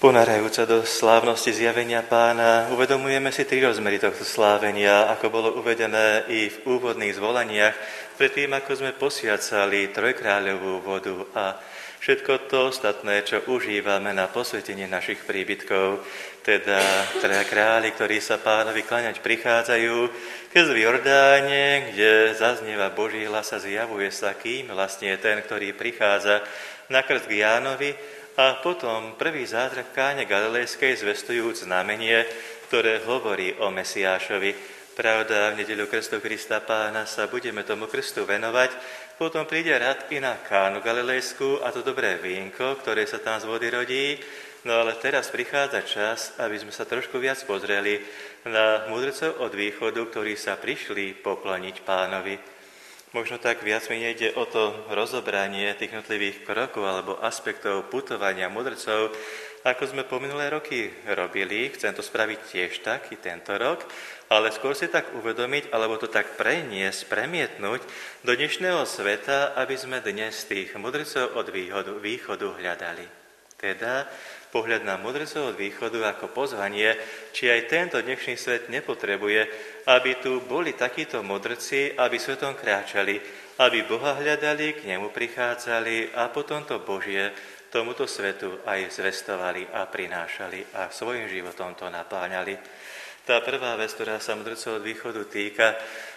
Ponárajúca do slávnosti zjavenia Pána, uvedomujeme si tri rozmery tohto slávenia, ako bolo uvedené i v úvodných zvolaniach, predtým ako sme posviacali trojkráľovú vodu a všetko to ostatné, čo užívame na posvetenie našich príbytkov, teda traja králi, ktorí sa Pánovi kláňať prichádzajú, keď v Jordáne, kde zaznieva Boží hlas a zjavuje sa, kým vlastne je ten, ktorý prichádza na krst k Jánovi, a potom prvý zázrak v Káne Galilejskej zvestujúc znamenie, ktoré hovorí o Mesiášovi. Pravda, v nedeľu krstu Krista Pána sa budeme tomu krstu venovať, potom príde rad i na Kánu Galilejskú a to dobré vínko, ktoré sa tam z vody rodí. No ale teraz prichádza čas, aby sme sa trošku viac pozreli na mudrcov od východu, ktorí sa prišli pokloniť Pánovi. Možno tak viac mi nejde o to rozobranie tých jednotlivých krokov alebo aspektov putovania mudrcov, ako sme po minulé roky robili. Chcem to spraviť tiež tak i tento rok, ale skôr si tak uvedomiť, alebo to tak preniesť, premietnúť do dnešného sveta, aby sme dnes tých mudrcov od východu hľadali. Teda pohľad na mudrcov od východu ako pozvanie, či aj tento dnešný svet nepotrebuje, aby tu boli takíto mudrci, aby svetom kráčali, aby Boha hľadali, k nemu prichádzali a potom to Božie tomuto svetu aj zvestovali a prinášali a svojim životom to napáňali. Tá prvá vec, ktorá sa mudrcov od východu týka,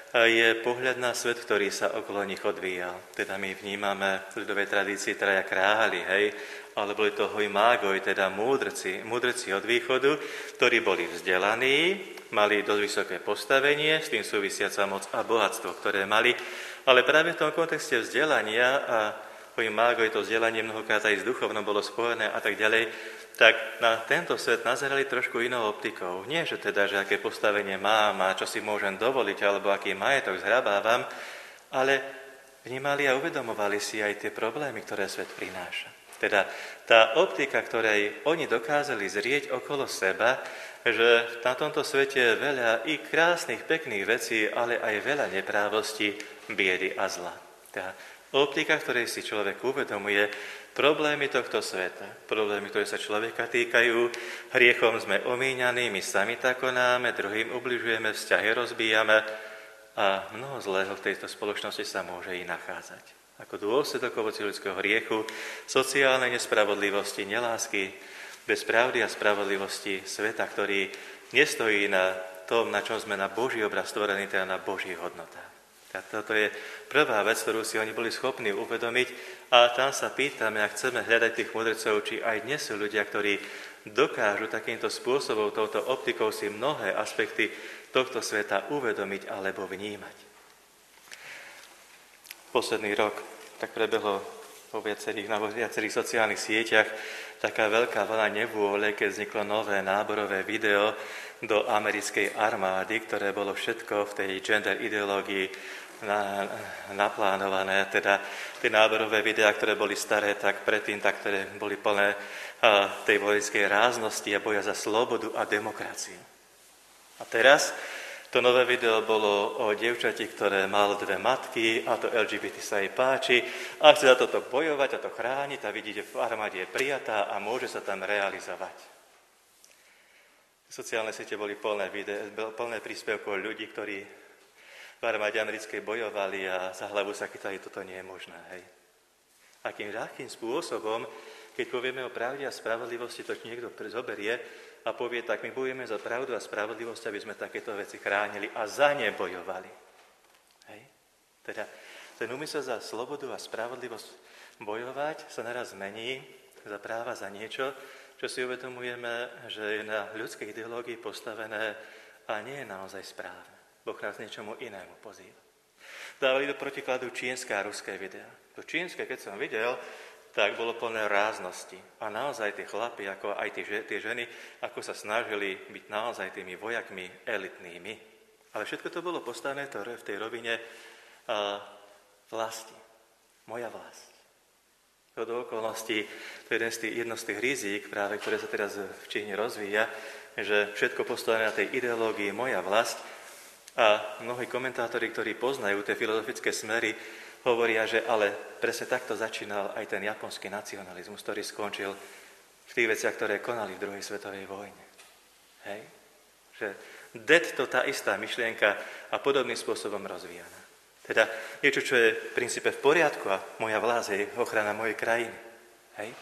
je pohľad na svet, ktorý sa okolo nich odvíjal. Teda my vnímame v ľudovej tradícii traja králi, hej, ale boli to hojmágoj, teda múdrci od východu, ktorí boli vzdelaní, mali dosť vysoké postavenie, s tým súvisiaca moc a bohatstvo, ktoré mali, ale práve v tom kontexte vzdelania a hojmágoj, to vzdelanie mnohokrát aj s duchovnom bolo spojené a tak ďalej, tak na tento svet nazerali trošku inou optikou. Nie, že teda, že aké postavenie mám a čo si môžem dovoliť, alebo aký majetok zhrabávam, ale vnímali a uvedomovali si aj tie problémy, ktoré svet prináša. Teda tá optika, ktorej oni dokázali zrieť okolo seba, že na tomto svete je veľa i krásnych, pekných vecí, ale aj veľa neprávostí, biedy a zla. Teda optika, ktorej si človek uvedomuje problémy tohto sveta, problémy, ktoré sa človeka týkajú, hriechom sme omíňaní, my sami tak konáme, druhým ubližujeme, vzťahy rozbíjame a mnoho zlého v tejto spoločnosti sa môže i nachádzať. Ako dôsledok ovoci ľudského hriechu, sociálnej nespravodlivosti, nelásky, bez pravdy a spravodlivosti sveta, ktorý nestojí na tom, na čom sme na Boží obraz stvorení, teda na Božích hodnotách. Toto je prvá vec, ktorú si oni boli schopní uvedomiť a tam sa pýtame, ak chceme hľadať tých mudrcov, či aj dnes sú ľudia, ktorí dokážu takýmto spôsobom, touto optikou si mnohé aspekty tohto sveta uvedomiť alebo vnímať. Posledný rok tak prebehlo na viacerých sociálnych sieťach taká veľká vlna nevôle, keď vzniklo nové náborové video do americkej armády, ktoré bolo všetko v tej gender ideológii naplánované. Teda tie náborové videá, ktoré boli staré, tak predtým, tak ktoré boli plné tej vojenskej ráznosti a boja za slobodu a demokraciu. A teraz to nové video bolo o dievčati, ktoré malo 2 matky a to LGBT sa jej páči a chce za toto bojovať a to chrániť a vidíte, v armáde je prijatá a môže sa tam realizovať. Sociálne siete boli plné príspevkov ľudí, ktorí v armáde americkej bojovali a za hlavu sa chytali, toto nie je možné. Hej. Akým ľahkým spôsobom, keď povieme o pravde a spravodlivosti, to niekto zoberie a povie, tak my bojujeme za pravdu a spravodlivosť, aby sme takéto veci chránili a za ne bojovali. Hej. Teda ten úmysel za slobodu a spravodlivosť bojovať sa naraz zmení za práva za niečo, čo si uvedomujeme, že je na ľudskej ideológii postavené a nie je naozaj správne. Boh nás niečomu inému pozýva. Dávali do protikladu čínske a ruské videá. To čínske, keď som videl, tak bolo plné ráznosti. A naozaj tie chlapi, ako aj tie ženy, ako sa snažili byť naozaj tými vojakmi elitnými. Ale všetko to bolo postavené v tej rovine vlasti. Moja vlast. To do okolností, to je jedno z tých rizík, práve, ktoré sa teraz v Číne rozvíja, že všetko postavené na tej ideológii moja vlast. A mnohí komentátori, ktorí poznajú tie filozofické smery, hovoria, že ale presne takto začínal aj ten japonský nacionalizmus, ktorý skončil v tých veciach, ktoré konali v druhej svetovej vojne. Hej? Že to tá istá myšlienka a podobným spôsobom rozvíjana. Teda niečo, čo je v princípe v poriadku a moja vláda je ochrana mojej krajiny. Hej?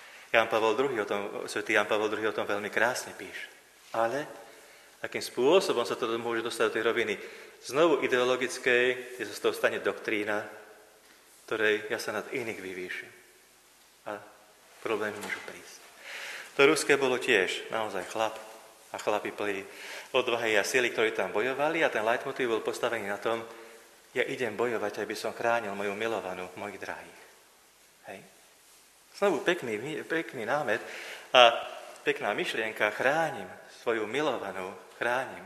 Svätý Ján Pavol II o tom veľmi krásne píše. Ale akým spôsobom sa to môže dostať do tej roviny znovu ideologickej, kde sa z toho stane doktrína, ktorej ja sa nad iných vyvýšim. A problémy môžu prísť. To ruské bolo tiež naozaj chlap a chlapi plní odvahy a sily, ktorí tam bojovali a ten leitmotív bol postavený na tom, ja idem bojovať, aby som chránil moju milovanú, mojich drahých. Hej. Znovu pekný námet a pekná myšlienka, chránim svoju milovanú, chránim.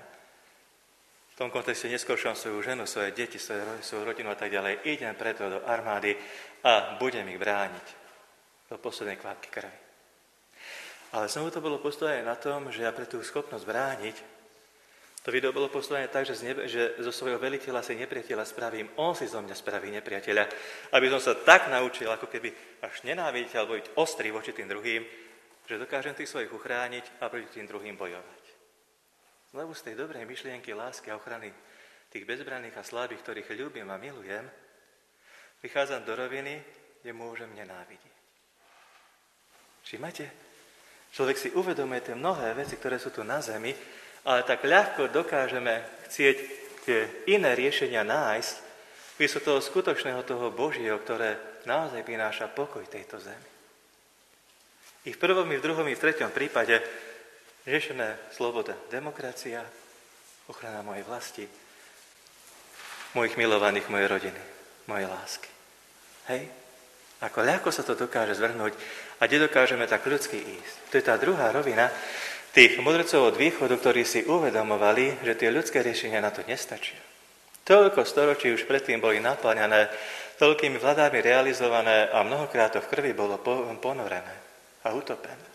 V tom kontexte neskôršom svoju ženu, svoje deti, svoju rodinu a tak ďalej. Idem preto do armády a budem ich brániť do poslednej kvapky krvi. Ale znovu to bolo postavené na tom, že ja pre tú schopnosť brániť, to video bolo postavené tak, že zo svojho veliteľa si nepriateľa spravím, on si zo mňa spraví nepriateľa, aby som sa tak naučil, ako keby až nenávidieť alebo byť ostrý voči tým druhým, že dokážem tých svojich uchrániť a proti tým druhým bojovať. Znovu z tej dobrej myšlienky, lásky a ochrany tých bezbranných a slabých, ktorých ľúbim a milujem, prichádzam do roviny, kde môžem nenávidieť. Všimate? Človek si uvedomuje tie mnohé veci, ktoré sú tu na zemi, ale tak ľahko dokážeme chcieť tie iné riešenia nájsť, miesto toho skutočného, toho Božieho, ktoré naozaj prináša pokoj tejto zemi. I v prvom, i v druhom, i v treťom prípade riešené sloboda, demokracia, ochrana mojej vlasti, mojich milovaných, mojej rodiny, mojej lásky. Hej? Ako ľahko sa to dokáže zvrhnúť a kde dokážeme tak ľudsky ísť. To je tá druhá rovina tých mudrcov od východu, ktorí si uvedomovali, že tie ľudské riešenia na to nestačia. Toľko storočí už predtým boli napáňané, toľkými vládami realizované a mnohokrát to v krvi bolo ponorené a utopené.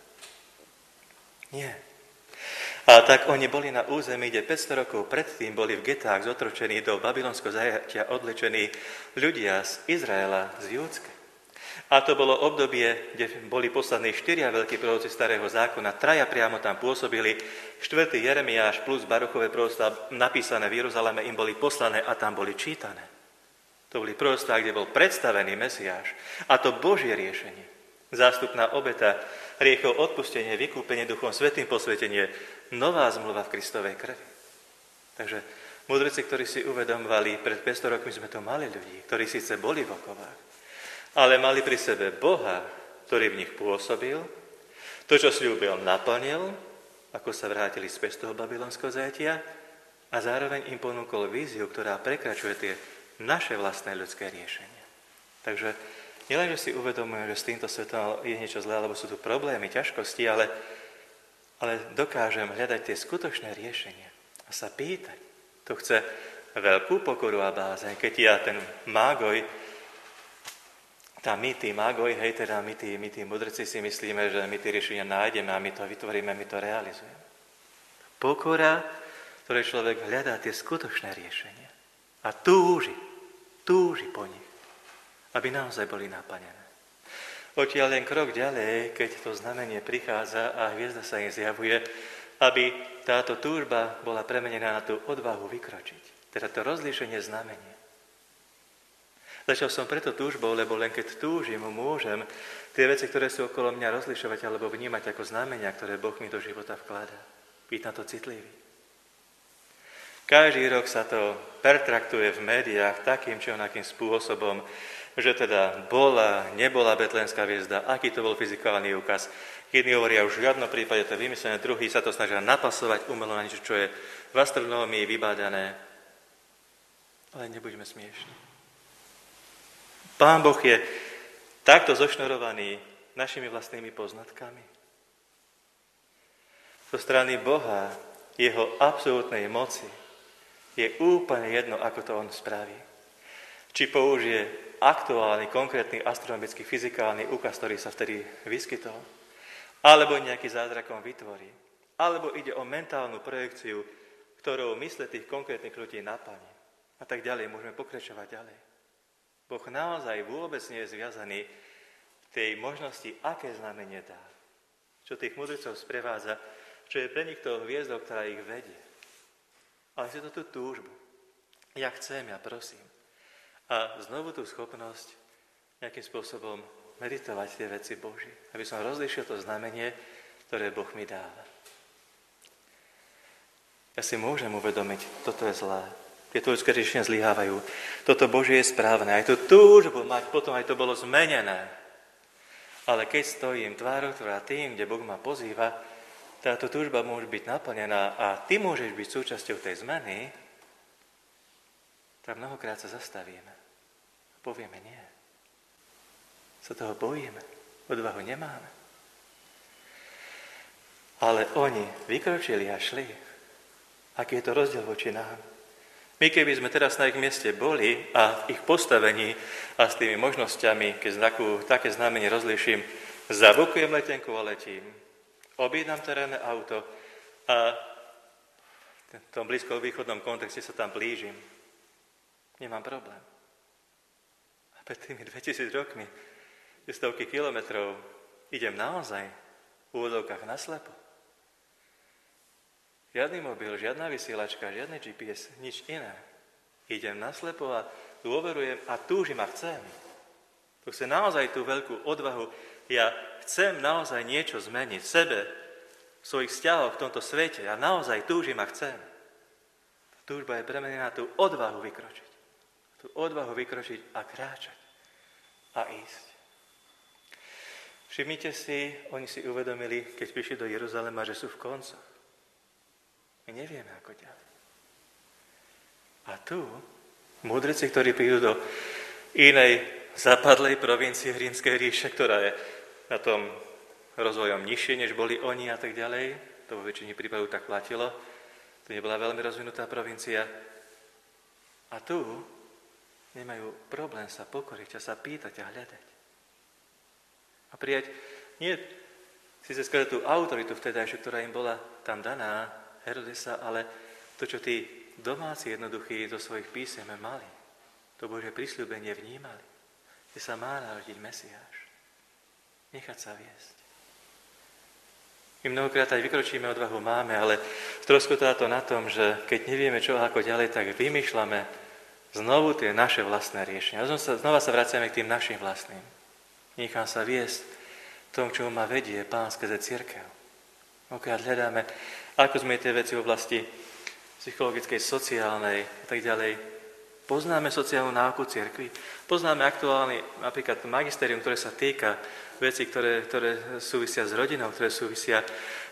Nie. A tak oni boli na území, kde 500 rokov predtým boli v getách zotročení do babylonského zajatia odlečení ľudia z Izraela, z Júdska. A to bolo obdobie, kde boli poslaní 4 veľkí proroci starého zákona, 3 priamo tam pôsobili, 4. Jeremiáš plus Baruchové proroctvá napísané v Jeruzaleme im boli poslané a tam boli čítané. To boli proroctvá, kde bol predstavený Mesiáš. A to Božie riešenie. Zástupná obeta, hriechov odpustenie, vykúpenie Duchom Svätým posvetenie, nová zmluva v Kristovej krvi. Takže mudrci, ktorí si uvedomovali, pred 500 rokmi sme to mali ľudí, ktorí síce boli v okovách, ale mali pri sebe Boha, ktorý v nich pôsobil, to, čo sľúbil, naplnil, ako sa vrátili späť z toho babylonského zajatia a zároveň im ponúkol víziu, ktorá prekračuje tie naše vlastné ľudské riešenia. Takže nielen, že si uvedomujem, že s týmto svetom je niečo zlé, alebo sú tu problémy, ťažkosti, ale dokážem hľadať tie skutočné riešenia a sa pýtať. To chce veľkú pokoru a bázeň, keď ja ten mágoj, my tí mágoj, hej, teda my tí mudrci si myslíme, že my tie riešenia nájdeme a my to vytvoríme, my to realizujeme. Pokora, ktorej človek hľadá tie skutočné riešenia a túži po nich, aby naozaj boli naplnené. Odtiaľ len krok ďalej, keď to znamenie prichádza a hviezda sa im zjavuje, aby táto túžba bola premenená na tú odvahu vykročiť. Teda to rozlíšenie znamenia. Začal som preto túžbou, lebo len keď túžim, môžem tie veci, ktoré sú okolo mňa rozlišovať alebo vnímať ako znamenia, ktoré Boh mi do života vkladá. Byť na to citlivý. Každý rok sa to pertraktuje v médiách takým či onakým spôsobom, že teda nebola betlehemská hviezda, aký to bol fyzikálny úkaz. Jedni hovoria, už v žiadnom prípade to je vymyslené, druhí sa to snažia napasovať umelo na niečo, čo je v astronómii vybádané. Ale nebuďme smiešni. Pán Boh je takto zošnurovaný našimi vlastnými poznatkami. Zo strany Boha, jeho absolútnej moci, je úplne jedno, ako to on spraví. Či použije aktuálny, konkrétny astronomický, fyzikálny úkaz, ktorý sa vtedy vyskytol, alebo nejaký zázrakom vytvorí, alebo ide o mentálnu projekciu, ktorou mysle tých konkrétnych ľudí naplní. A tak ďalej, môžeme pokračovať ďalej. Boh naozaj vôbec nie je zviazaný v tej možnosti, aké znamenie dá. čo tých mudrcov sprevádza, čo je pre nich tou hviezdou, ktorá ich vedie. Ale si to tú túžbu. Ja chcem, ja prosím. A znovu tú schopnosť nejakým spôsobom meditovať tie veci Boží, aby som rozlišil to znamenie, ktoré Boh mi dáva. Ja si môžem uvedomiť, toto je zlé. Tieto ľudské riešenia zlyhávajú. Toto Božie je správne. Aj tú túžbu mať, potom aj to bolo zmenené. Ale keď stojím tvárou tým, kde Boh ma pozýva, táto túžba môže byť naplnená a ty môžeš byť súčasťou tej zmeny, tak mnohokrát sa zastavíme. Povieme nie. Sa toho bojíme. Odvahu nemáme. Ale oni vykročili a šli. Aký je to rozdiel voči nám? My keby sme teraz na ich mieste boli a v ich postavení a s tými možnosťami, keď také znamenie rozlíšim, zabukujem letenku a letím, objednám terénne auto a v tom blízkovýchodnom kontexte sa tam blížim. Nemám problém. A pred tými 2000 rokmi, stovky kilometrov, idem naozaj v úvodovkách naslepo. Žiadny mobil, žiadna vysielačka, žiadny GPS, nič iné. Idem naslepo a dôverujem a túžim a chcem. To chce naozaj tú veľkú odvahu. Ja chcem naozaj niečo zmeniť v sebe, v svojich vzťahoch v tomto svete. Ja naozaj túžim a chcem. Túžba je premenená na tú odvahu vykročiť. Tú odvahu vykročiť a kráčať. A ísť. Všimnite si, oni si uvedomili, keď prišli do Jeruzalema, že sú v koncoch. My nevieme, ako ďalej. A tu, múdreci, ktorí prídu do inej zapadlej provincie Rímskej ríše, ktorá je na tom rozvojom nižšie, než boli oni a tak ďalej, to vo väčšine prípadov tak platilo, to nebola veľmi rozvinutá provincia. A tu nemajú problém sa pokoriť a sa pýtať a hľadať. A prijať nie síce skôr tú autoritu vtedajšiu, ktorá im bola tam daná, Herodesa, ale to, čo tí domáci jednoduchí do svojich písem mali, to Božie prisľúbenie vnímali, že sa má narodiť Mesiáš. Nechať sa viesť. My mnohokrát aj vykročíme, odvahu máme, ale stroskotá to na tom, že keď nevieme čo ako ďalej, tak vymýšľame znovu tie naše vlastné riešenia. Znova sa vraciame k tým našim vlastným. Nechám sa viesť tom, čo ma vedie Pán skrze cirkev. Mnohokrát hľadáme, ako sme tie veci v oblasti psychologickej, sociálnej a tak ďalej. Poznáme sociálnu náuku cirkvi, poznáme aktuálny napríklad magisterium, ktoré sa týka vecí, ktoré súvisia s rodinou, ktoré súvisia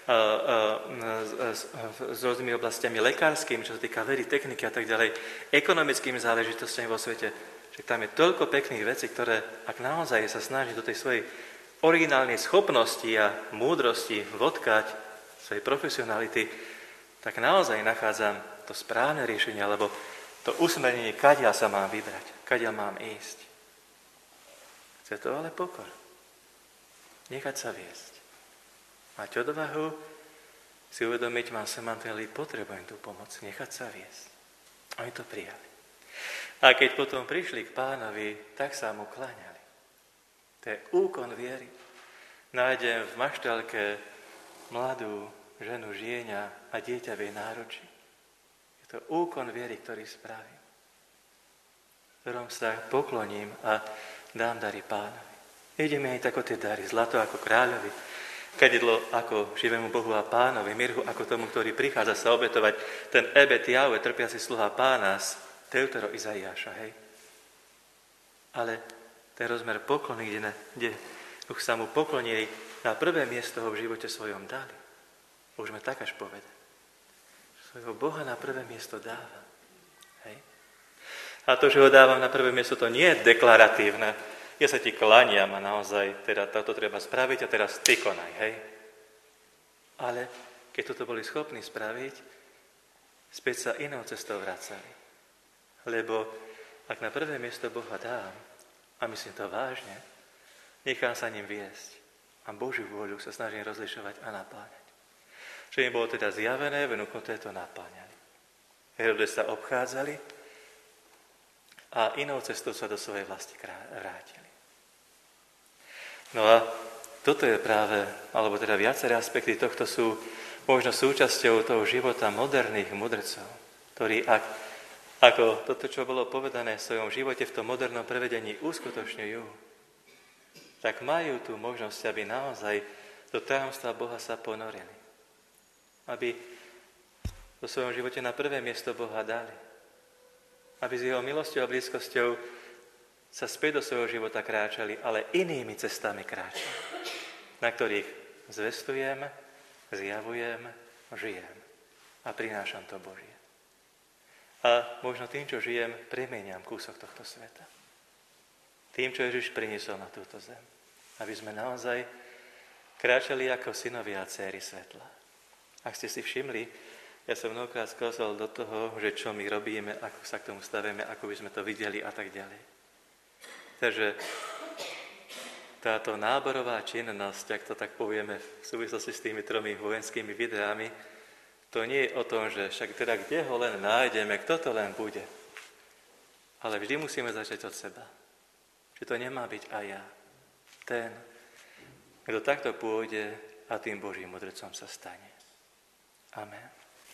s rôznymi oblastiami lekárskými, čo sa týka vedy, techniky a tak ďalej, ekonomickými záležitostiami vo svete. Že tam je toľko pekných vecí, ktoré, ak naozaj sa snaží do tej svojej originálnej schopnosti a múdrosti vodkať svojej profesionality, tak naozaj nachádzam to správne riešenie, alebo to usmernenie, kadiaľ sa mám vybrať, kadiaľ mám ísť. Chce to ale pokor. Nechať sa viesť. Mať odvahu si uvedomiť, mám semantelí, potrebujem tú pomoc, nechať sa viesť. Oni to prijali. A keď potom prišli k Pánovi, tak sa mu kláňali. To je úkon viery. Nájdem v maštalke mladú ženu žieňa a dieťa v jej náručí. Je to úkon viery, ktorý spravím. V ktorom sa pokloním a dám dary Pánovi. Ideme aj tako tie dary. Zlato ako kráľovi, kadidlo ako živému Bohu a Pánovi, mirhu ako tomu, ktorý prichádza sa obetovať, ten Ebet Jahve, trpiaci sluha Pána z Teutero Izaiáša, hej. Ale ten rozmer poklony, kde už sa mu poklonili, na prvé miesto ho v živote svojom dali. Môžeme tak až povedať. Svojho Boha na prvé miesto dávam. Hej. A to, že ho dávam na prvé miesto, to nie je deklaratívne. Ja sa ti klaniam a naozaj teda toto treba spraviť a teraz ty konaj. Hej. Ale keď toto boli schopní spraviť, späť sa inou cestou vracali. Lebo ak na prvé miesto Boha dám, a myslím to vážne, nechám sa ním viesť. A Božiu vôľu sa snažím rozlišovať a napáňať. Čo im bolo teda zjavené, vnúknuté to napáňali. Herodes sa obchádzali a inou cestou sa do svojej vlasti vrátili. No a toto je práve, alebo teda viaceré aspekty tohto sú možno súčasťou toho života moderných mudrcov, ktorí ako toto, čo bolo povedané v svojom živote v tom modernom prevedení uskutočňujú, tak majú tú možnosť, aby naozaj do tajomstva Boha sa ponorili. Aby vo svojom živote na prvé miesto Boha dali. Aby s jeho milosťou a blízkosťou sa späť do svojho života kráčali, ale inými cestami kráčali, na ktorých zvestujem, zjavujem, žijem a prinášam to Božie. A možno tým, čo žijem, premieniam kúsok tohto sveta. Tým, čo Ježiš priniesol na túto zem. Aby sme naozaj kráčali ako synovia a dcéry svetla. Ak ste si všimli, ja som mnohokrát skázal do toho, že čo my robíme, ako sa k tomu stavíme, ako by sme to videli a tak ďalej. Takže táto náborová činnosť, ak to tak povieme v súvislosti s tými 3 vojenskými videami, to nie je o tom, že však teda kde ho len nájdeme, kto to len bude. Ale vždy musíme začať od seba. Že to nemá byť aj ja. Ten, kto takto pôjde a tým Božím mudrcom sa stane. Amen.